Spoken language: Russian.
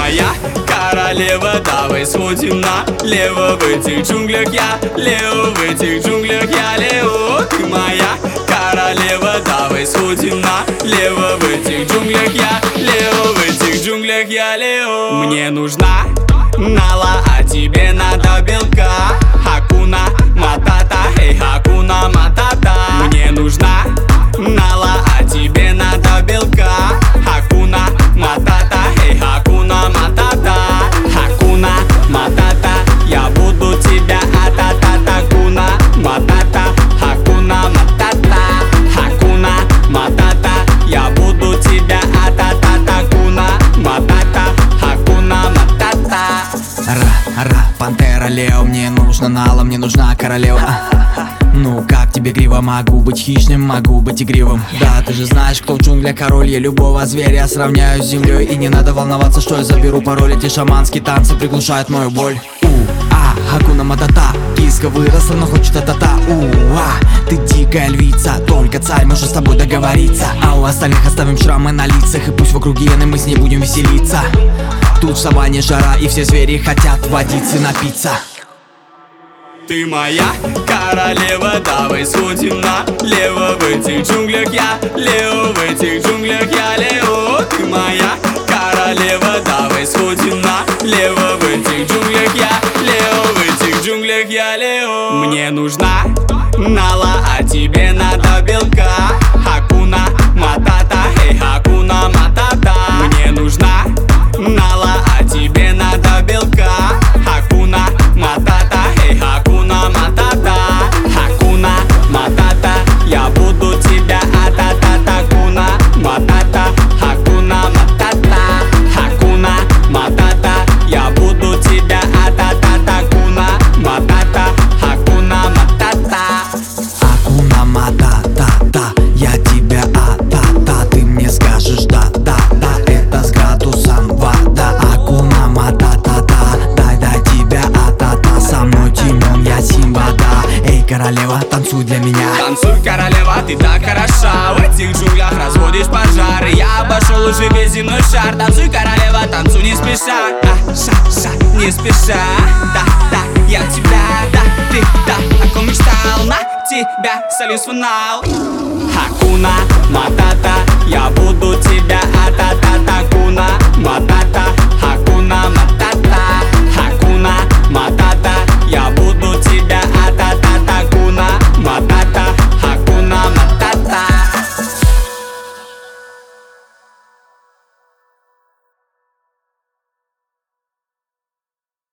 моя королева, давай сходим налево. В этих джунглях я Лео, в этих джунглях я Лео. Ты моя королева, давай сходим налево. В этих джунглях я Лео, в этих джунглях я Лео. Мне нужна Нала, а тебе надо белка. Хакуна Матата, эй, Хакуна Матата. Мне нужна Нала, а тебе надо белка. Хакуна Матата, эй, Хакуна Матата. Хакуна Матата, я буду тебя атата. Хакуна Матата, Хакуна Матата. Хакуна Матата, я буду тебя атата. Хакуна Матата, Хакуна Матата. Пантера, Лео, мне нужна Нала, мне нужна королева. Ну как тебе криво, могу быть хищным, могу быть игривым. Да, ты же знаешь, кто в джунглях король. Я любого зверя сравняю с землей. И не надо волноваться, что я заберу пароль. Эти шаманские танцы приглушают мою боль. Хакуна Матата, киска выросла, но хочет та-та-та. Ты дикая львица, только царь может с тобой договориться. А у остальных оставим шрамы на лицах. И пусть вокруг гены, мы с ней будем веселиться. Тут в саванне жара, и все звери хотят водицы напиться. Ты моя королева, давай сходим налево. В этих джунглях я Лео, в этих джунглях я Лео. Ты моя королева, давай сходим налево. В этих джунглях я Лео, в этих джунглях я Лео. Мне нужна Нала, а тебе надо белка. Хакуна Матата, эй, Хакуна Матата. Мне нужна Нала, а тебе надо белка. Хакуна Матата, эй, Хакуна Матата. Хакуна Матата, я буду тебя атата. Хакуна Матата, Хакуна Матата. Хакуна Матата, я буду тебя атата. Хакуна Матата, Хакуна Матата. Хакуна Матата, я тебя атата. Ты мне скажешь да-да-да, это с градусом вода. Хакуна Матата, дай тебя атата. Со мной Тимон, я Симба, да. Эй, королева, танцуй для меня. Танцуй, королева, ты так хороша. В этих джунглях разводишь пожары. Я обошел уже весь земной шар. Танцуй, королева, танцуй не спеша. Не спеша. Да, я тебя, да, ты, да, о ком мечтал. На тебя солью свой нал. Хакуна Матата, я